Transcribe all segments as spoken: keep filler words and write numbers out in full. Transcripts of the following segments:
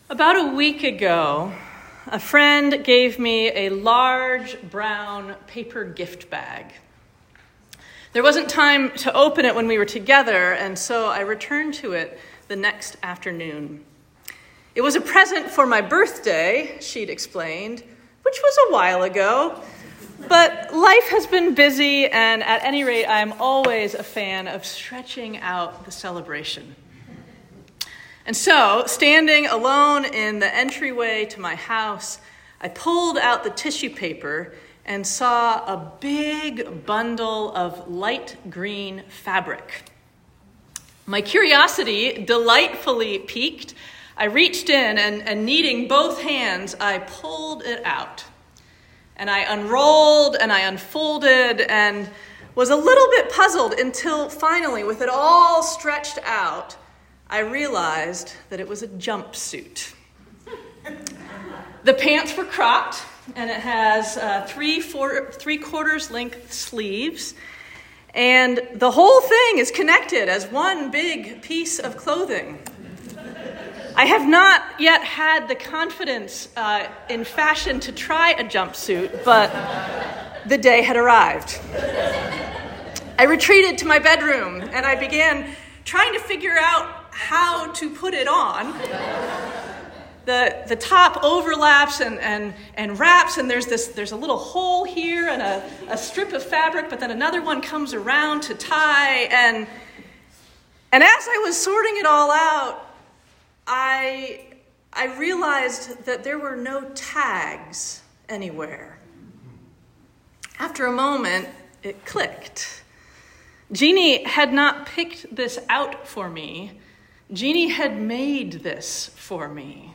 About a week ago, a friend gave me a large brown paper gift bag. There wasn't time to open it when we were together, and so I returned to it the next afternoon. It was a present for my birthday, she'd explained, which was a while ago. But life has been busy, and at any rate, I'm always a fan of stretching out the celebration. And so, standing alone in the entryway to my house, I pulled out the tissue paper and saw a big bundle of light green fabric. My curiosity delightfully piqued. I reached in and, and needing both hands, I pulled it out. And I unrolled and I unfolded and was a little bit puzzled until finally, with it all stretched out, I realized that it was a jumpsuit. The pants were cropped, and it has uh, three, four, three quarters length sleeves, and the whole thing is connected as one big piece of clothing. I have not yet had the confidence uh, in fashion to try a jumpsuit, but the day had arrived. I retreated to my bedroom, and I began trying to figure out how to put it on. The the top overlaps and, and, and wraps, and there's this there's a little hole here and a, a strip of fabric, but then another one comes around to tie. And and as I was sorting it all out, I I realized that there were no tags anywhere. After a moment, it clicked. Jeannie had not picked this out for me. Jeannie had made this for me.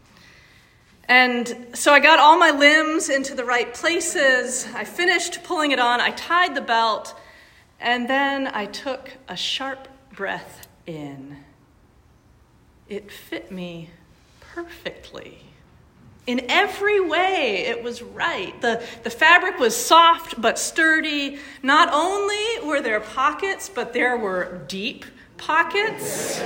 And so I got all my limbs into the right places. I finished pulling it on. I tied the belt. And then I took a sharp breath in. It fit me perfectly. In every way, it was right. The, the fabric was soft but sturdy. Not only were there pockets, but there were deep pockets.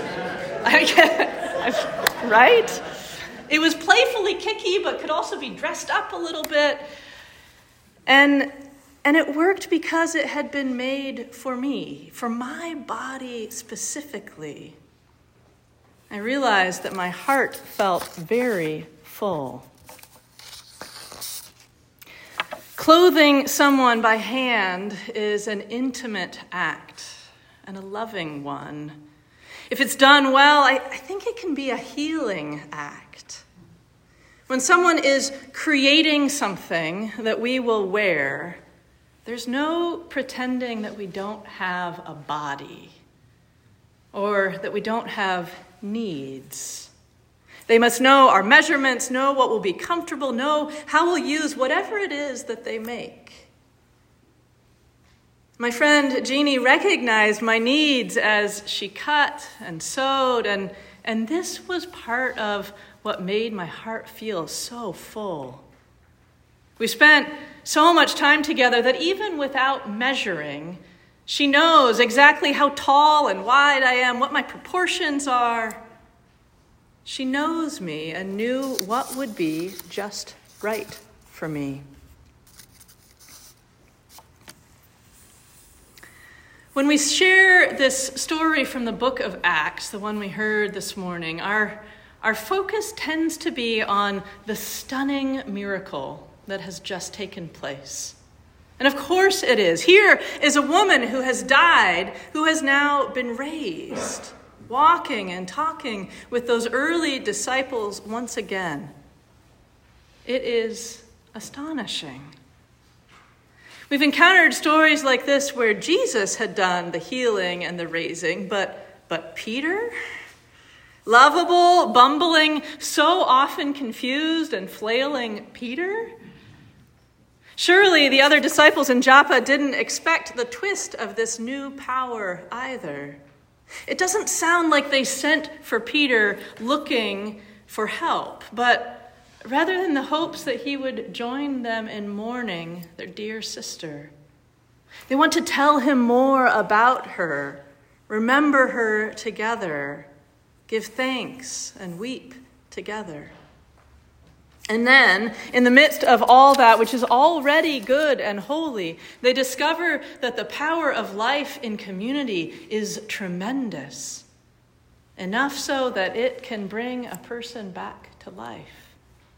Right? It was playfully kicky, but could also be dressed up a little bit. And, and it worked because it had been made for me, for my body specifically. I realized that my heart felt very full. Clothing someone by hand is an intimate act and a loving one. If it's done well, I, I think it can be a healing act. When someone is creating something that we will wear, there's no pretending that we don't have a body or that we don't have needs. They must know our measurements, know what will be comfortable, know how we'll use whatever it is that they make. My friend Jeannie recognized my needs as she cut and sewed, and, and this was part of what made my heart feel so full. We spent so much time together that even without measuring, she knows exactly how tall and wide I am, what my proportions are. She knows me and knew what would be just right for me. When we share this story from the book of Acts, the one we heard this morning, our, our focus tends to be on the stunning miracle that has just taken place. And of course it is. Here is a woman who has died, who has now been raised, walking and talking with those early disciples once again. It is astonishing. We've encountered stories like this where Jesus had done the healing and the raising, but, but Peter? Lovable, bumbling, so often confused and flailing Peter? Surely the other disciples in Joppa didn't expect the twist of this new power either. It doesn't sound like they sent for Peter looking for help, but rather than the hopes that he would join them in mourning their dear sister. They want to tell him more about her, remember her together, give thanks and weep together. And then, in the midst of all that which is already good and holy, they discover that the power of life in community is tremendous, enough so that it can bring a person back to life.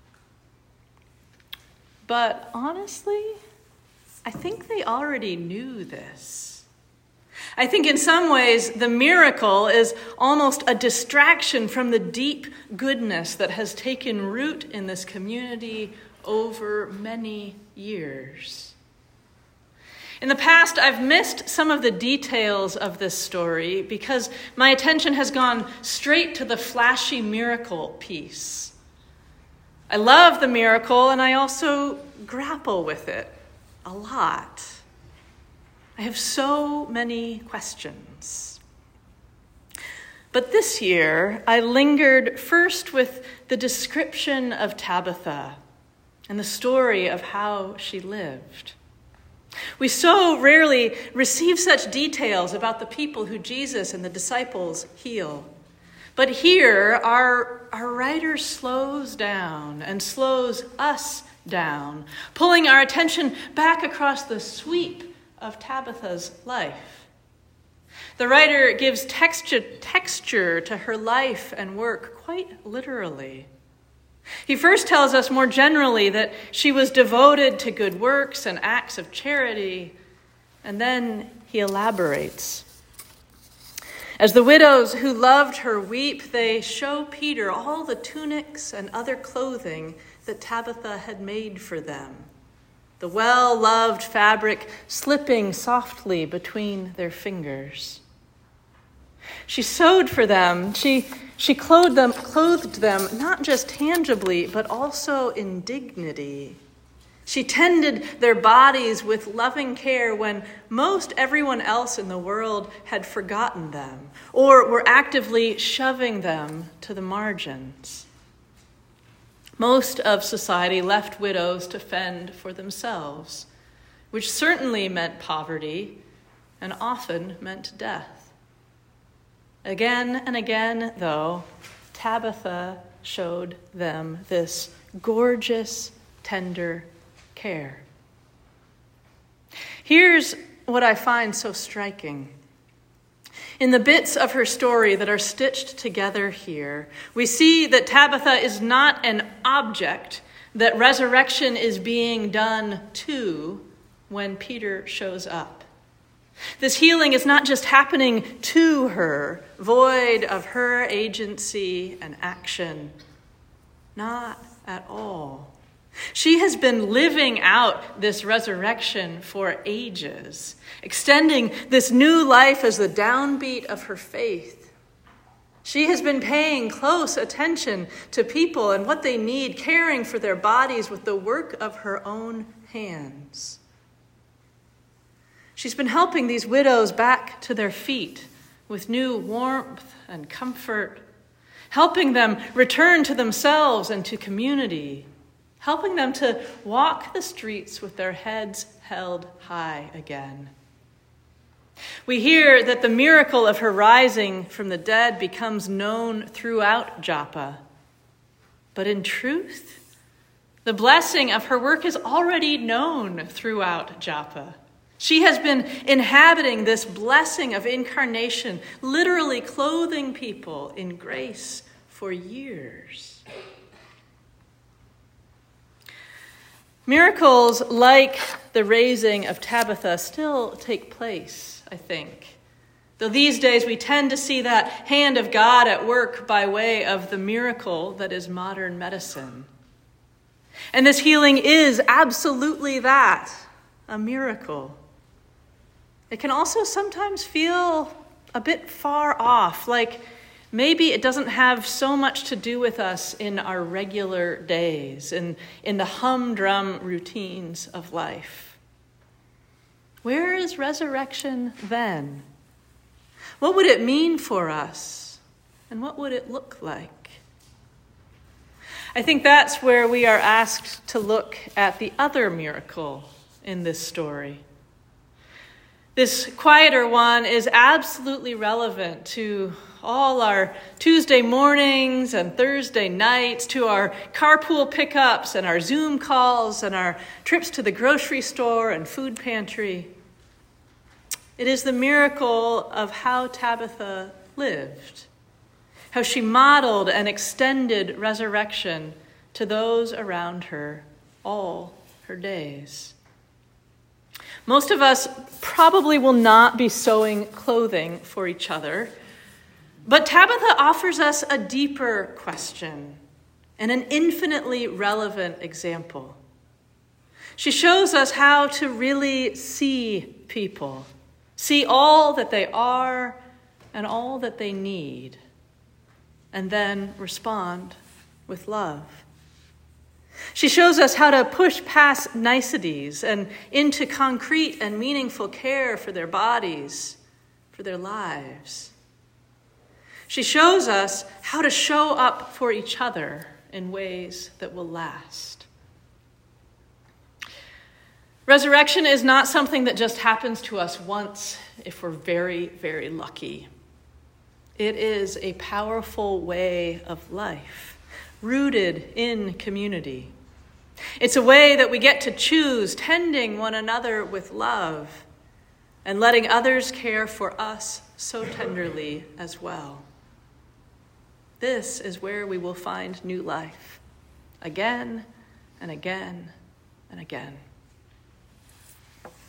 But honestly, I think they already knew this. I think in some ways the miracle is almost a distraction from the deep goodness that has taken root in this community over many years. In the past, I've missed some of the details of this story because my attention has gone straight to the flashy miracle piece. I love the miracle, and I also grapple with it a lot. I have so many questions. But this year, I lingered first with the description of Tabitha and the story of how she lived. We so rarely receive such details about the people who Jesus and the disciples heal. But here, our, our writer slows down and slows us down, pulling our attention back across the sweep of Tabitha's life. The writer gives texture, texture to her life and work quite literally. He first tells us more generally that she was devoted to good works and acts of charity, and then he elaborates. As the widows who loved her weep, they show Peter all the tunics and other clothing that Tabitha had made for them, the well-loved fabric slipping softly between their fingers. She sewed for them. She, she clothed them, clothed them not just tangibly, but also in dignity. She tended their bodies with loving care when most everyone else in the world had forgotten them or were actively shoving them to the margins. Most of society left widows to fend for themselves, which certainly meant poverty and often meant death. Again and again, though, Tabitha showed them this gorgeous, tender care. Here's what I find so striking. In the bits of her story that are stitched together here, we see that Tabitha is not an object that resurrection is being done to when Peter shows up. This healing is not just happening to her, void of her agency and action. Not at all. She has been living out this resurrection for ages, extending this new life as the downbeat of her faith. She has been paying close attention to people and what they need, caring for their bodies with the work of her own hands. She's been helping these widows back to their feet with new warmth and comfort, helping them return to themselves and to community, helping them to walk the streets with their heads held high again. We hear that the miracle of her rising from the dead becomes known throughout Joppa. But in truth, the blessing of her work is already known throughout Joppa. She has been inhabiting this blessing of incarnation, literally clothing people in grace for years. Miracles like the raising of Tabitha still take place, I think. Though these days we tend to see that hand of God at work by way of the miracle that is modern medicine. And this healing is absolutely that, a miracle. It can also sometimes feel a bit far off, like maybe it doesn't have so much to do with us in our regular days and in the humdrum routines of life. Where is resurrection then? What would it mean for us? And what would it look like? I think that's where we are asked to look at the other miracle in this story. This quieter one is absolutely relevant to all our Tuesday mornings and Thursday nights, to our carpool pickups and our Zoom calls and our trips to the grocery store and food pantry. It is the miracle of how Tabitha lived, how she modeled and extended resurrection to those around her all her days. Most of us probably will not be sewing clothing for each other, but Tabitha offers us a deeper question and an infinitely relevant example. She shows us how to really see people, see all that they are and all that they need, and then respond with love. She shows us how to push past niceties and into concrete and meaningful care for their bodies, for their lives. She shows us how to show up for each other in ways that will last. Resurrection is not something that just happens to us once if we're very, very lucky. It is a powerful way of life, rooted in community. It's a way that we get to choose tending one another with love and letting others care for us so tenderly as well. This is where we will find new life, again and again and again.